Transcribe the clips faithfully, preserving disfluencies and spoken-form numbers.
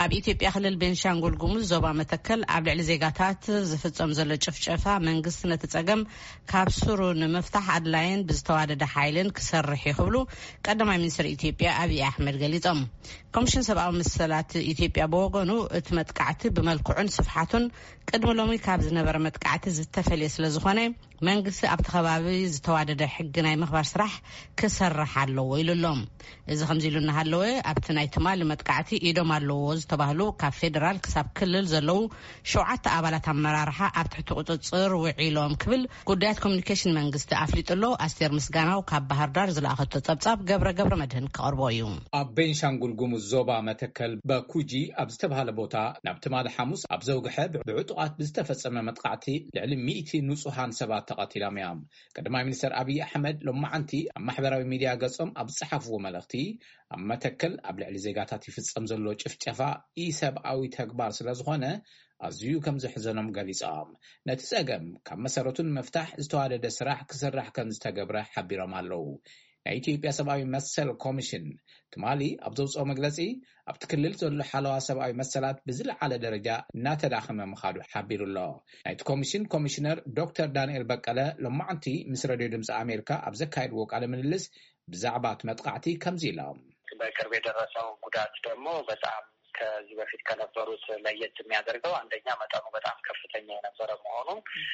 ኣብ ኢትዮጵያ ክልል ቤንሻንጉል ጉሙዝ ዞባ መተከል ኣብ ልዕሊ ዜጋታት ዝፍጸም ዘሎ ጭፍጨፋ መንግስቲ ነቲ ጸገም ካብ ስሩ ንምፍታሕ ኣድላይን ብዝተዋደደ ሓይልን ክሰርሕ ይኽብሉ ቀዳማይ ሚኒስትር ኢትዮጵያ አብይ አሕመድ ገሊጾም። ኮሚሽን ሰብኣዊ መሰላት ኢትዮጵያ በወገኑ እቲ መጥቃዕቲ ብመልክዑን ስፍሓቱን ቅድሚ ሎሚ ካብ ዝነበረ መጥቃዕቲ ዝተፈልየ ስለ ዝኾነ መንግስቲ ኣብቲ ከባቢ ዝተዋደደ ሕጊ ናይ ምኽባር ስራሕ ክሰርሕ ኣለዎ ኢሉሎም። እዚ ከምዚ ኢሉ እናሃለወ ኣብቲ ናይ ትማሊ መጥቃዕቲ ኢዶም ኣለዎ ዝተባህሉ ካብ ፌደራል ክሳብ ክልል ዘለው ሸውዓተ ኣባላት ኣመራርሓ ኣብ ትሕቲ ቁፅፅር ውዒሎም ክብል ጉዳያት ኮሚኒኬሽን መንግስቲ ኣፍሊጡሎ። ኣስቴር ምስጋናው ካብ ባህር ዳር ዝለኣኸቶ ጸብጻብ ገብረ ገብረ መድህን ከቅርቦ እዩ። ኣብ ቤንሻንጉል ጉሙዝ ዞባ መተከል በኩጂ ኣብ ዝተባሃለ ቦታ ናብ ትማሊ ሐሙስ ኣብ ዘውግሐ ብዕጡቃት ብዝተፈጸመ መጥቃዕቲ ልዕሊ ሚእቲ ንጹሃን ሰባት ተቐቲሎም እዮም። ቀዳማይ ሚኒስትር አብይ አሕመድ ሎማዓንቲ ኣብ ማሕበራዊ ሚድያ ገጾም ኣብ ዝሓፍዎ መልእኽቲ ኣብ መተከል ኣብ ልዕሊ ዜጋታት ይፍጸም ዘሎ ጭፍጨፋ ኢሰብኣዊ ተግባር ስለ ዝኾነ ኣዝዩ ከም ዘሕዘኖም ገሊጾም ነቲ ጸገም ካብ መሰረቱን መፍታሕ ዝተዋደደ ስራሕ ክስራሕ ከም ዝተገብረ ሓቢሮም ኣለዉ። ናይ ኢትዮጵያ ሰብኣዊ መሰል ኮሚሽን ትማሊ ኣብ ዘውፅኦ መግለጺ ኣብቲ ክልል ዘሎ ሓለዋ ሰብኣዊ መሰላት ብዝለዓለ ደረጃ እናተዳኸመ ምኻዱ ሓቢሩሎ። ናይቲ ኮሚሽን ኮሚሽነር ዶክተር ዳንኤል በቀለ ሎማዓንቲ ምስ ሬድዮ ድምፂ አሜሪካ ኣብ ዘካየድዎ ቃለ ምልልስ ብዛዕባ መጥቃዕቲ ከምዚ ኢሎም። በቅርብ የደረሰው ጉዳት ደግሞ በጣም ከዚህ በፊት ከነበሩት ለየት የሚያደርገው አንደኛ መጠኑ በጣም ከፍተኛ የነበረ መሆኑ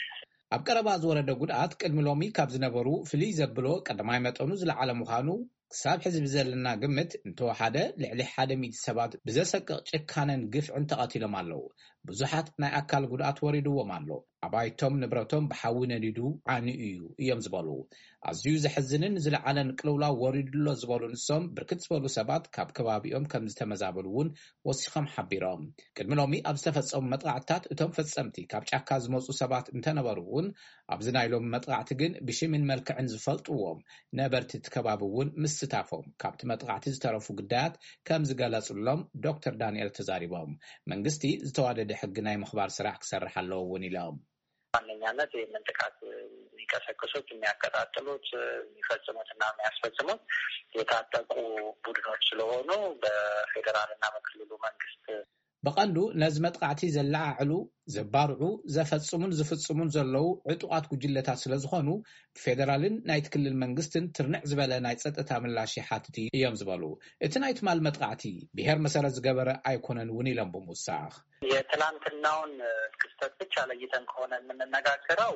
ኣብ ቀረባ ዝወረደ ጉድኣት ቅድሚ ሎሚ ካብ ዝነበሩ ፍልይ ዘብሎ ቀዳማይ መጠኑ ዝለዓለ ምዃኑ ክሳብ ሕዚ ብዘለና ግምት እንተወሓደ ልዕሊ ሓደ ሚእቲ ሰባት ብዘሰቅቕ ጭካነን ግፍዕን ተቐቲሎም ኣለዉ። ብዙሓት ናይ ኣካል ጉድኣት ወሪድዎም ኣሎ። ኣባይቶም ንብረቶም ብሓዊ ነዲዱ ዓንዩ እዩ እዮም ዝበሉ። ኣዝዩ ዘሕዝንን ዝለዓለን ቅልውላው ወሪድሎ ዝበሉ ንሶም ብርክት ዝበሉ ሰባት ካብ ከባቢኦም ከም ዝተመዛበሉ እውን ወሲኾም ሓቢሮም። ቅድሚ ሎሚ ኣብ ዝተፈጸሙ መጥቃዕትታት እቶም ፈጸምቲ ካብ ጫካ ዝመፁ ሰባት እንተነበሩ እውን ኣብዚ ናይ ሎሚ መጥቃዕቲ ግን ብሽምን መልክዕን ዝፈልጥዎም ነበርቲ እቲ ከባቢ እውን ምስታፎም ካብቲ መጥቃዕቲ ዝተረፉ ጉዳያት ከም ዝገለጹሎም ዶክተር ዳንኤል ተዛሪቦም መንግስቲ ዝተዋደደ ሕጊ ናይ ምኽባር ስራሕ ክሰርሕ ኣለዎ እውን ኢሎም። ዋነኛነት ይህንን ጥቃት የሚቀሰቅሱት የሚያቀጣጥሉት የሚፈጽሙትና የሚያስፈጽሙት የታጠቁ ቡድኖች ስለሆኑ በፌዴራልና በክልሉ መንግስት በቀንዱ ነዚ መጥቃዕቲ ዘላዓዕሉ ዘባርዑ ዘፈጽሙን ዝፍጽሙን ዘለው ዕጡቃት ጉጅለታት ስለ ዝኾኑ ፌደራልን ናይቲ ክልል መንግስትን ትርንዕ ዝበለ ናይ ጸጥታ ምላሽ ይሓትት እዮም ዝበሉ። እቲ ናይ ትማሊ መጥቃዕቲ ብሄር መሰረት ዝገበረ አይኮነን እውን ኢሎም ብምውሳኽ የትላንትናውን ክስተት ብቻ ለይተን ከሆነ የምንነጋገረው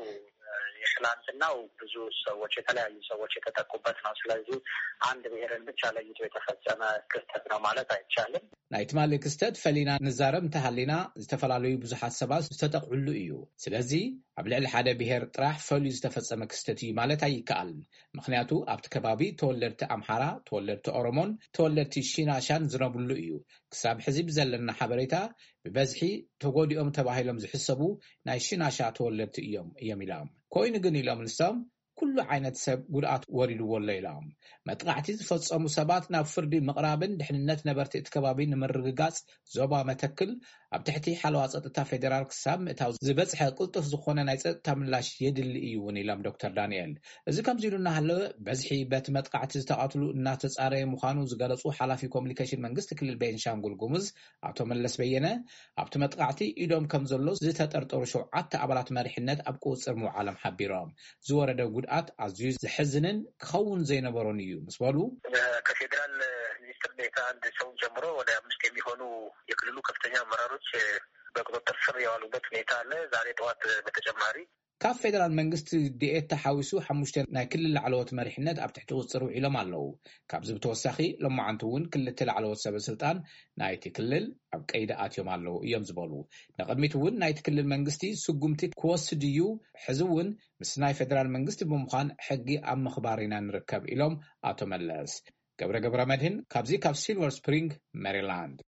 የትላንትናው ብዙ ሰዎች የተለያዩ ሰዎች የተጠቁበት ነው። ስለዚህ አንድ ብሄርን ብቻ ለይቶ የተፈጸመ ክስተት ነው ማለት አይቻልም። ናይ ትማሊ ክስተት ፈሊና ንዛረብ እንተሃሊና ዝተፈላለዩ ብዙሓት ሰባት ዝተጠቅዑሉ እዩ። ስለዚ ኣብ ልዕሊ ሓደ ብሄር ጥራሕ ፈልዩ ዝተፈጸመ ክስተት እዩ ማለት ኣይከኣልን። ምክንያቱ ኣብቲ ከባቢ ተወለድቲ ኣምሓራ፣ ተወለድቲ ኦሮሞን ተወለድቲ ሽናሻን ዝነብሩሉ እዩ። ክሳብ ሕዚ ብዘለና ሓበሬታ ብበዝሒ ተጎዲኦም ተባሂሎም ዝሕሰቡ ናይ ሽናሻ ተወለድቲ እዮም እዮም ኢሎም። ኮይኑ ግን ኢሎም ንሶም ኩሉ ዓይነት ሰብ ጉድኣት ወሪድዎ ኣሎ ኢሎም። መጥቃዕቲ ዝፈጸሙ ሰባት ናብ ፍርዲ ምቕራብን ድሕንነት ነበርቲ እቲ ከባቢ ንምርግጋጽ ዞባ መተክል ኣብ ትሕቲ ሓለዋ ጸጥታ ፌደራል ክሳብ ምእታው ዝበጽሐ ቅልጡፍ ዝኾነ ናይ ጸጥታ ምላሽ የድሊ እዩ እውን ኢሎም ዶክተር ዳንኤል። እዚ ከምዚ ኢሉ እናሃለወ በዝሒ በቲ መጥቃዕቲ ዝተቐትሉ እናተጻረየ ምዃኑ ዝገለጹ ሓላፊ ኮሚኒኬሽን መንግስቲ ክልል ቤንሻንጉል ጉሙዝ ኣቶ መለስ በየነ ኣብቲ መጥቃዕቲ ኢዶም ከም ዘሎ ዝተጠርጠሩ ሸውዓተ ኣባላት መሪሕነት ኣብ ቁጽር ምውዓሎም ሓቢሮም ዝወረደ ጉድኣት ኣዝዩ ዘሕዝንን ክኸውን ዘይነበሮን እዩ ምስ በሉ ከፌደራል ሚኒስትር ዴኤታ አንድ ሰው ጀምሮ ወደ አምስት የሚሆኑ የክልሉ ከፍተኛ አመራሮች በቁጥጥር ስር የዋሉበት ሁኔታ አለ። ዛሬ ጠዋት በተጨማሪ ካብ ፌደራል መንግስቲ ዲኤት ተሓዊሱ ሓሙሽተ ናይ ክልል ላዕለዎት መሪሕነት ኣብ ትሕቲ ቁፅር ውዒሎም ኣለዉ። ካብዚ ብተወሳኺ ሎማዓንቲ እውን ክልተ ላዕለዎት ሰበስልጣን ናይቲ ክልል ኣብ ቀይዲ ኣትዮም ኣለዉ እዮም ዝበሉ። ንቅድሚት እውን ናይቲ ክልል መንግስቲ ስጉምቲ ክወስድ እዩ፣ ሕዚ እውን ምስ ናይ ፌደራል መንግስቲ ብምዃን ሕጊ ኣብ ምኽባር ኢና ንርከብ ኢሎም ኣቶ መለስ። ገብረ ገብረ መድህን ካብዚ ካብ ሲልቨር ስፕሪንግ ሜሪላንድ